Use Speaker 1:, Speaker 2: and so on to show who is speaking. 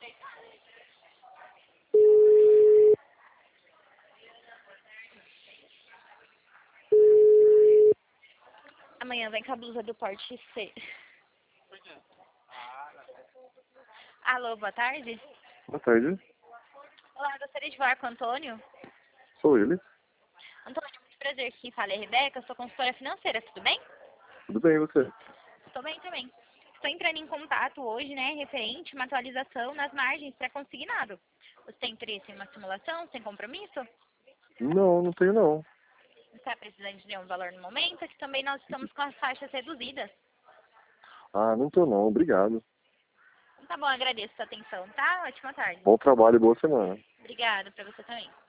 Speaker 1: Amanhã vem com a blusa do porte C. Alô, boa tarde.
Speaker 2: Boa tarde,
Speaker 1: Olá, gostaria de falar com o Antônio.
Speaker 2: sou ele.
Speaker 1: Antônio, muito prazer. Quem fala é Rebeca, sou consultora financeira, tudo bem?
Speaker 2: Tudo bem, e você?
Speaker 1: Estou bem também. Estou entrando em contato hoje, né, referente a uma atualização nas margens para consignado. Você tem interesse em uma simulação sem compromisso?
Speaker 2: Não, não tenho não.
Speaker 1: Não está precisando de nenhum valor no momento, é que também nós estamos com as faixas reduzidas.
Speaker 2: Ah, não tô não, obrigado.
Speaker 1: Tá bom, agradeço a sua atenção, tá? Ótima tarde.
Speaker 2: Bom trabalho e boa semana.
Speaker 1: Obrigada para você também.